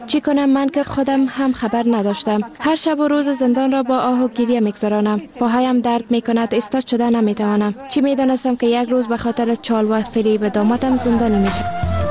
چی کنم من که خودم هم خبر نداشتم. هر شب و روز زندان را با آه و گریه میگذرانم. پاهایم درد میکند، استاد شده نمیتوانم. چی میدانستم که یک روز به خاطر چال و فریب دامادم زندانی میشم.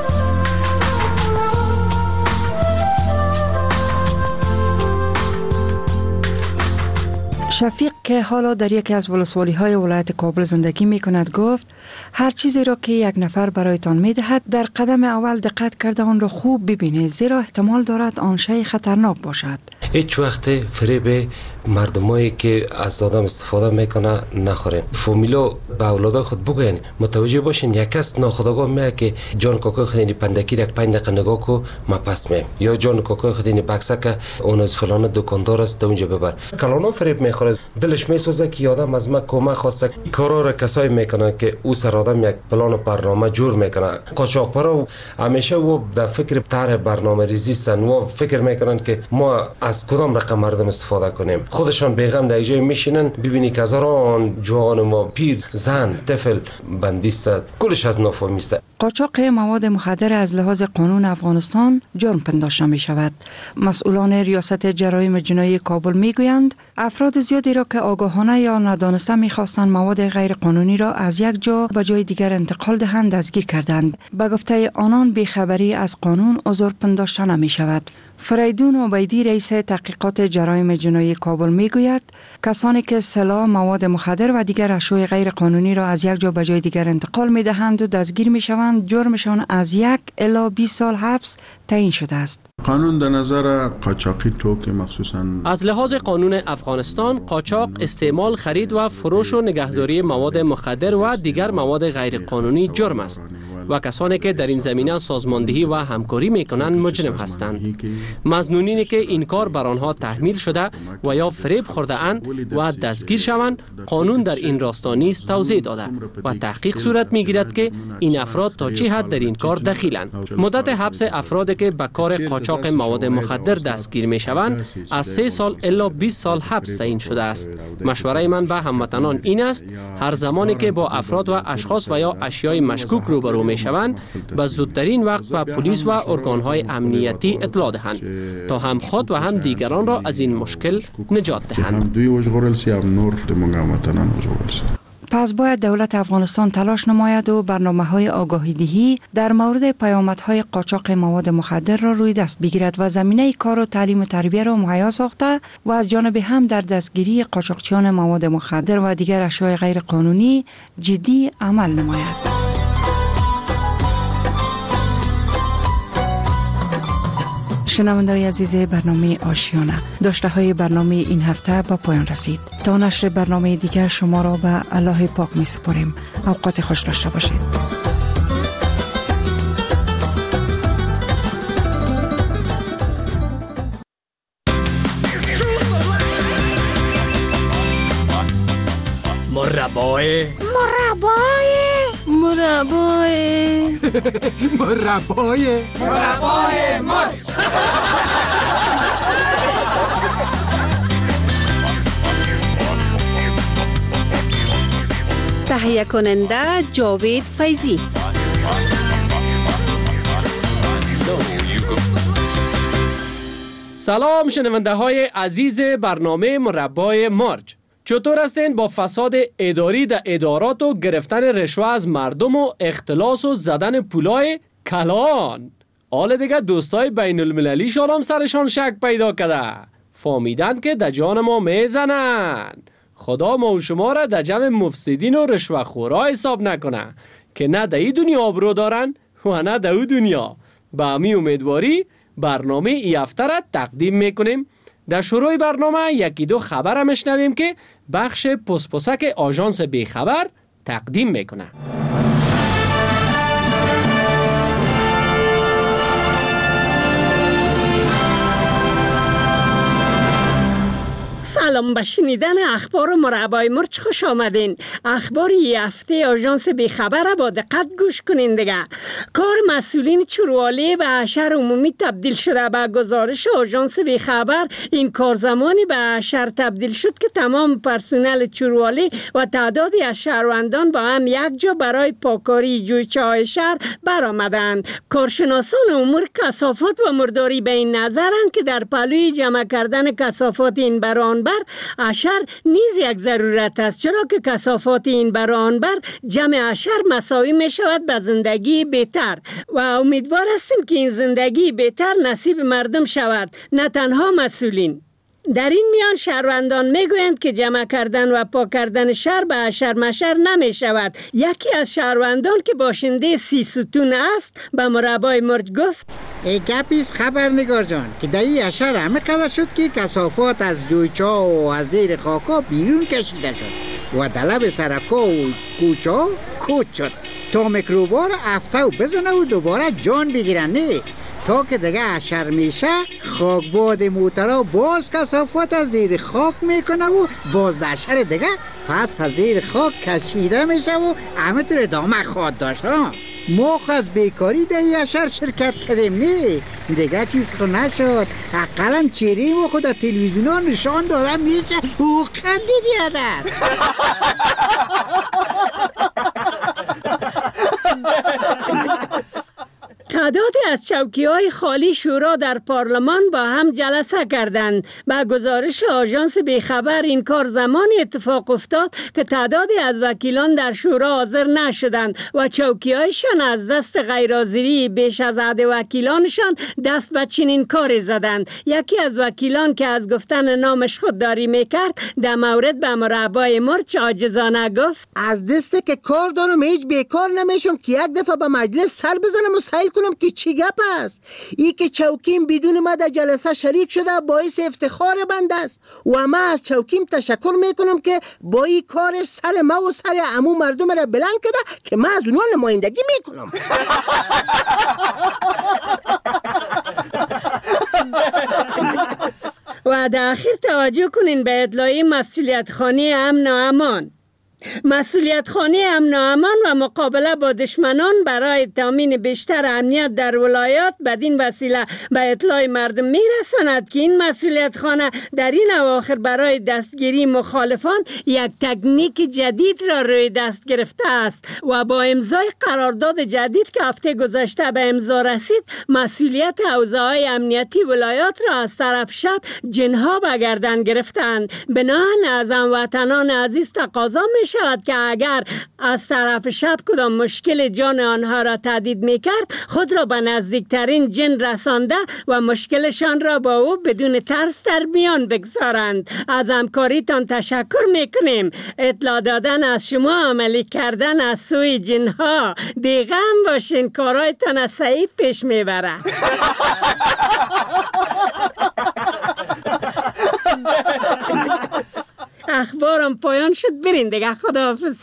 شفیق که حالا در یکی از ولسوالی‌های ولایت کابل زندگی می‌کند گفت هر چیزی را که یک نفر برایتان می‌دهد در قدم اول دقت کرده آن را خوب ببینید، زیرا احتمال دارد آن شی خطرناک باشد. هیچ وقت فریب مردمایی که از آدم استفاده میکنه نخورین. فامیلا به اولادای خود بگوین متوجه باشین یک کس ناخودآگاه میگه که جان کاکای خود این پندکی یک 5 دقیقه نگاه کو ما پس میم، یا جان کاکای خود این بکسه که اون از فلان دکاندار است اونجا ببر. کلانو فریب میخوره، دلش میسوزه که آدم از ما کمک خواسته. کارا را کسایی میکنن که او سر آدم یک پلان و برنامه جور میکنه. قاچاقبرا همیشه و در فکر طرح برنامه ریزی سن و فکر میکنن که ما از کدام رقم مردم استفاده کنیم. خودشان بیغم در جای میشینن، ببینی که هزاران جوان ما پیر زن طفل بندیست، کلش از نافهمی است. قاچاق مواد مخدر از لحاظ قانون افغانستان جرم پنداشته می شود. مسئولان ریاست جرایم جنایی کابل می گویند افراد زیادی را که آگاهانه یا ندانسته می خواستند مواد غیر قانونی را از یک جا به جای دیگر انتقال دهند دستگیر کردند. به گفته آنان بیخبری از قانون عذر پنداشته نمی شود. فریدون عبیدی رئیس تحقیقات جرایم جنایی کابل می گوید کسانی که سلاح، مواد مخدر و دیگر اشیاء غیر قانونی را از یک جا به جای دیگر انتقال می دهند و دستگیر می شوند جرمشان از 1 الی 20 سال حبس تعیین شده است. قانون در نظر قاچاقی توک مخصوصاً از لحاظ قانون افغانستان قاچاق، استعمال، خرید و فروش و نگهداری مواد مخدر و دیگر مواد غیر قانونی جرم است و کسانی که در این زمینه سازماندهی و همکاری میکنند مجرم هستند. مظنونینی که این کار بر آنها تحمیل شده و یا فریب خورده اند و دستگیر شوند، قانون در این راستا نیز توضیح داده و تحقیق صورت میگیرد که این افراد تا چه حد در این کار دخیلند. مدت حبس افرادی که به کار قاچاق مواد مخدر دستگیر میشوند از 3 سال الی 20 سال حبس تعیین شده است. مشوره من به هموطنان این است هر زمانی که با افراد و اشخاص و یا اشیای مشکوک روبرو میشوند به زودترین وقت به پلیس و ارگانهای امنیتی اطلاع دهند تا هم خود و هم دیگران را از این مشکل نجات دهند. پس باید دولت افغانستان تلاش نماید و برنامه‌های آگاهی‌دهی در مورد پیامدهای قاچاق مواد مخدر را روی دست بگیرد و زمینه کار و تعلیم و تربیت را مهیا ساخته و از جانب هم در دستگیری قاچاقچیان مواد مخدر و دیگر اشیاء غیر قانونی جدی عمل نماید. شنونده‌های عزیز برنامه آشیانه، داشته های برنامه این هفته به پایان رسید. تا نشر برنامه دیگر شما را به الله پاک می سپاریم. اوقات خوش داشته باشید. مربای مرچ. تهیه کننده جاوید فیضی. سلام شنونده های عزیز برنامه مربای مرچ. چطور هستین با فساد اداری در ادارات و گرفتن رشوه از مردم و اختلاس و زدن پولای کلان؟ حال دیگه دوستای بین المللی شالام سرشان شک پیدا کرده، فهمیدن که در جان ما میزنن. خدا ما و شما را در جمع مفسدین و رشوه خورا حساب نکنه که نه در این دنیا آبرو دارن و نه در اون دنیا. با امی امیدواری برنامه ای هفته را تقدیم میکنیم. در شروع برنامه یکی دو خبر هم میشنویم که بخش پسپسک آژانس بی خبر تقدیم میکنه. سلام سلام، به شنیدن اخبار مربای مرچ خوش آمدین. اخبار یه هفته آژانس بیخبر با دقت گوش کنین دیگه. کار مسئولین چروالی به حشر عمومی تبدیل شده. به گزارش آژانس بیخبر این کار زمانی به حشر تبدیل شد که تمام پرسنل چروالی و تعدادی از شهروندان با هم یک جا برای پاکاری جویچه های شهر برآمدند. کارشناسان امور کثافات و مرداری به این نظرند که در پلوی جمع کردن کثافات این بر آن بر حشر نیز یک ضرورت است، چرا که کثافات این بر آن بر جمع حشر مساوی می شود به زندگی بهتر و امیدوار هستیم که این زندگی بهتر نصیب مردم شود، نه تنها مسئولین. در این میان شهروندان میگویند که جمع کردن و پاک کردن شهر به حشر مشر نمی شود. یکی از شهروندان که باشنده 30 ستون است به مربای مرچ گفت: ای گپیست خبرنگار جان که در این حشر همه قدر شد که کثافات از جویچه و از زیر خاکا بیرون کشیده شد و در لب سرکا و کوچه ها کوچ شد تا میکروبا را افته و بزنه و دوباره جان بگیرن. نه تا که دیگه حشر میشه خاکباد موترها باز کثافات از زیر خاک میکنه و باز در حشر دیگه پس از زیر خاک کشیده میشه و همه طور ادامه خواهد داشت. ما از بیکاری در این حشر شرکت کردیم. نه دیگه چیز خود نشد، اقلا چهره ما خود در تلویزیون ها نشان دادن میشه او خنده بیادر. تعدادی از چوکی‌های خالی شورا در پارلمان با هم جلسه کردند. با گزارش آژانس بیخبر این کار زمانی اتفاق افتاد که تعدادی از وکیلان در شورا حاضر نشدند و چوکی‌هایشان از دست غیرحاضری بیش از عدد وکیلانشان دست به چنین کاری زدند. یکی از وکیلان که از گفتن نامش خودداری میکرد در مورد به مربای مرچ عاجزانه گفت: از دسته که کار دارم هیچ بیکار نمیشم که یک دفعه به مجلس سر بزنم و سعی کنم که چی گپ است. ای که چوکیم بدون ما در جلسه شریک شده باعث افتخار بنده است و من از چوکیم تشکر میکنم که با این کارش سر ما و سر عمو مردم را بلند کرده که من از اونها نمایندگی میکنم. و در اخیر توجه کنین به اطلاعی مسئولیت خانه امن و امان. مسئولیت خانه امن و امان و مقابله با دشمنان برای تامین بیشتر امنیت در ولایات بدین وسیله به اطلاع مردم میرساند که این مسئولیت خانه در این اواخر برای دستگیری مخالفان یک تکنیک جدید را روی دست گرفته است و با امضای قرارداد جدید که هفته گذشته به امضا رسید مسئولیت حوزه‌های امنیتی ولایات را از طرف شب جنها به گردن گرفتند. بناهن از هموطنان عزیز تقاضا می شود که اگر از طرف شب کدام مشکل جان آنها را تهدید میکرد خود را به نزدیکترین جن رسانده و مشکلشان را با او بدون ترس در میان بگذارند. از همکاریتان تشکر میکنیم. اطلاع دادن از شما، عملی کردن از سوی جنها. دیگه هم باشین کارایتان از صحیح پیش میبره. اخبارم پایان شد، برین دیگه. خداحافظ.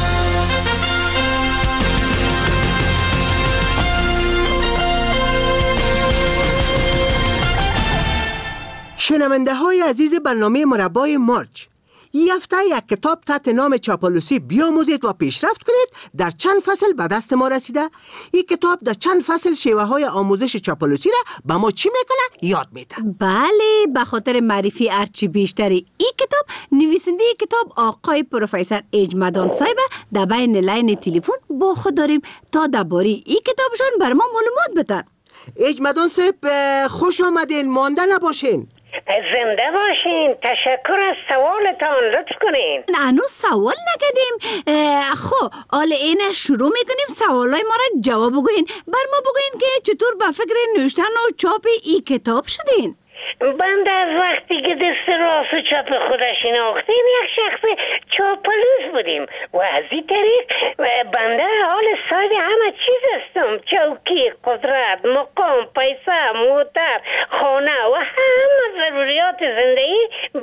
شنونده های عزیز برنامه مربای مرچ، این هفته یک کتاب تحت نام چاپلوسی بیاموزید و پیشرفت کنید در چند فصل به دست ما رسیده. این کتاب در چند فصل شیوه های آموزش چاپلوسی را به ما چی میکنه؟ یاد میده. بله، به خاطر معرفی ارچی بیشتری این کتاب، نویسنده کتاب آقای پروفسور اجمدان صاحب در بین لین تلفن با خود داریم تا درباره این کتابشون بر ما معلومات بدن. اجمدان صاحب خوش آمدین، مانده نباشین. زنده باشین. تشکر از سوالتان، لطف کنین. هنوز سوال نکردیم. خب حالا اینه شروع میکنیم. سوالای ما را جواب بگوین. بر ما بگوین که چطور به فکر نوشتن و چاپ این کتاب شدین. بنده از وقتی که دست راست و چپ خودش شناختیم یک شخص چاپلوس بودیم و از این طریق بنده حال صاحب همه چیز هستم. چوکی، قدرت، مقام، پیسه، موتر، خانه و همه ضروریات زندگی به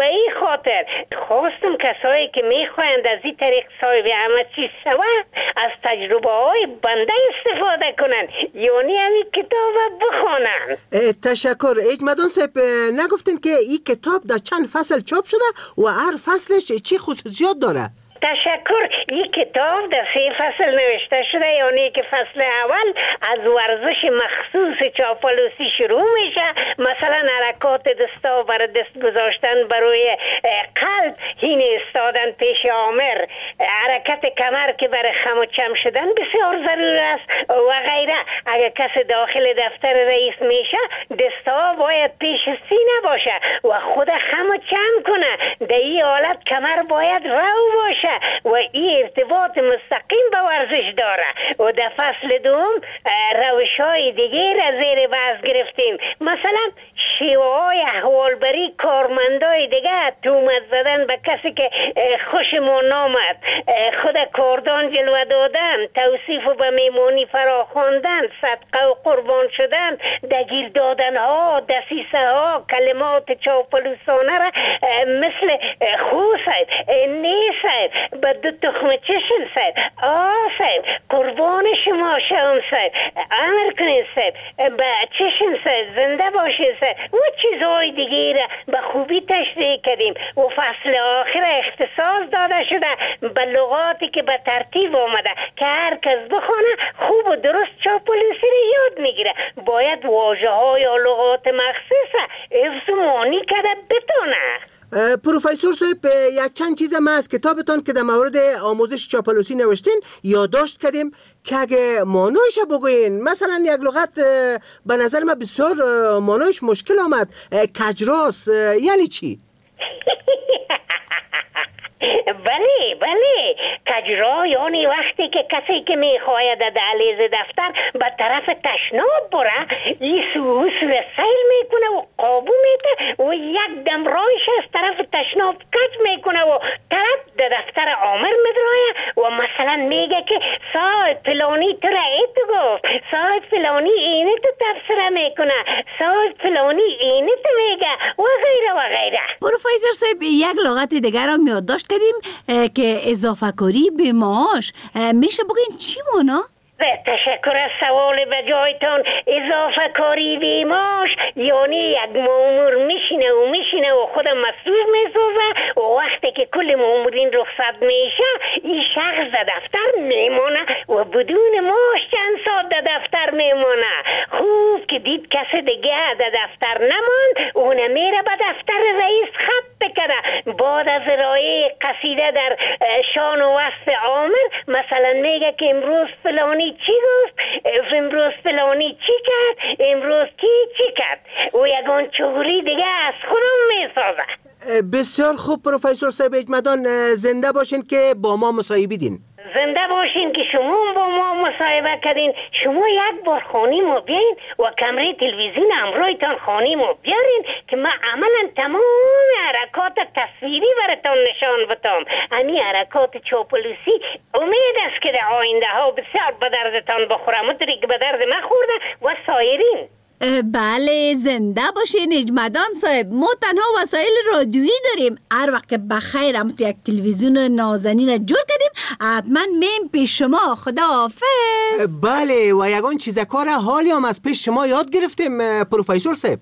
این خاطر خواستم کسایی که میخواهند از این طریق صاحب همه چیز شود از تجربه های بنده استفاده کنند، یعنی همین کتاب بخوانند. تشکر. اجمدان صاحب نگفتین که این کتاب در چند فصل چاپ شده و هر فصلش چی خصوصیات داره؟ تشکر. این کتاب در 3 فصل نوشته شده، یعنی که فصل اول از ورزش مخصوص چاپلوسی شروع میشه، مثلا حرکات دستا برای دست گذاشتن برای قلب، این استادن پیش آمر، حرکت کمر که برای خم و چم شدن بسیار ضرور است و غیره. اگر کس داخل دفتر رئیس میشه دستا باید پیش سینه باشه و خود خم و چم کنه، در این حالت کمر باید رو باشه و این ارتباط مستقیم به ورزش داره. و در فصل دوم روش‌های دیگه را زیر بحث گرفتیم، مثلا شیوه‌های احوالبری کارمندای دیگه، تومت زدن به کسی که خوشمون نامد، خود کاردان جلوه دادن، توصیف و به میمونی فراخواندن، صدقه و قربان شدن، دگیر دادن ها، دسیسه ها، کلمات چاپلوسانه را مثل خو سید، نی سید، به 2 تخم چشم سید، سید، قربان شما شوم سید، امر کنید سید، به چشم سید، زنده باشید سید و چیزهای دیگه را به خوبی تشریح کردیم. و فصل آخر اختصاص داده شده به لغاتی که به ترتیب آمده که هر کس بخونه خوب و درست چاپلوسی را یاد میگیره. باید واژه های یا لغات مخصوصه حفظ و معنی کرده بتونه. پروفسور صاحب یک چند چیز ما از کتابتان که در مورد آموزش چاپلوسی نوشتین یادداشت کردیم که اگه مانویش بگوین، مثلا یک لغت به نظر من بسیار مانویش مشکل آمد، کجراس یعنی چی؟ بله کجرا یعنی وقتی که کسی که میخواید در دهلیز دفتر به طرف تشناب بره، این سو سیل میکنه و قابو میده و یک دم رایش از طرف تشناب کج میکنه و طرف در دفتر آمر میدرایه و مثلا میگه که صاحب فلانی تو را ایتو گفت، صاحب فلانی اینه تو تفسیره میکنه، صاحب فلانی اینه تو میگه و غیره و غیره. پروفسور صاحب یک لغت دیگر را یادداشت کردیم که اضافه کاری به معاش، میشه بگین چی مانا؟ تشکر از سوال به جایتان. اضافه کاری به معاش یعنی یک مامور میشینه و خود مسئول میسازه و وقتی که کل مامورین رخصت میشه این شخص در دفتر میمونه و بدون معاش چند ساعت در دفتر میمونه. خوب که دید کسی دیگه در دفتر نماند، اون میره به دفتر رئیس خط بکنه. بعد از ارائه قصیده در شان و وصف آمر مثلا میگه که امروز فلانی چی گفت، امروز فلانی چی کرد، امروز چی کرد و یگان چغلی دیگه از خودم میسازه. بسیار خوب پروفسور صاحب اجمدان، زنده باشین که با ما مصاحبه دین. زنده باشین که شما با ما مصاحبه کردین. شما یک بار خانه ما بیاین و کمره تلویزیون همراهتان خانه ما بیارین که ما عملا تمام حرکات تصویری براتان نشان بدم. همین حرکات چاپلوسی امید است که در آینده ها بسیار به دردتان بخوره، مدری که به درد من خورده و سایرین. بله زنده باشین اجمدان صاحب. ما تنها وسایل رادیویی داریم، هر وقت که بخیر هم تو یک تلویزیون نازنین جور کردیم حتما میم پیش شما. خدا حافظ. بله و یگان چیزکار حالی هم از پیش شما یاد گرفتیم پروفسور صاحب.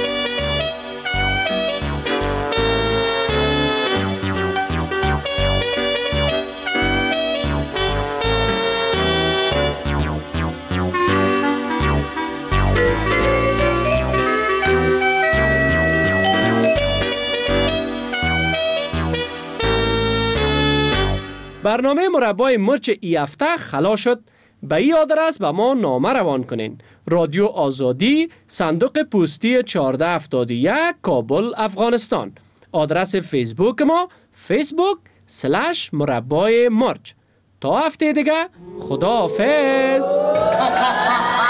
برنامه مربای مرچ ای هفته خلاص شد. به این آدرس به ما نامه روان کنین: رادیو آزادی، صندوق پستی 1471، کابل، افغانستان. آدرس فیسبوک ما facebook.com/مربای مرچ. تا هفته دیگه خدا حافظ.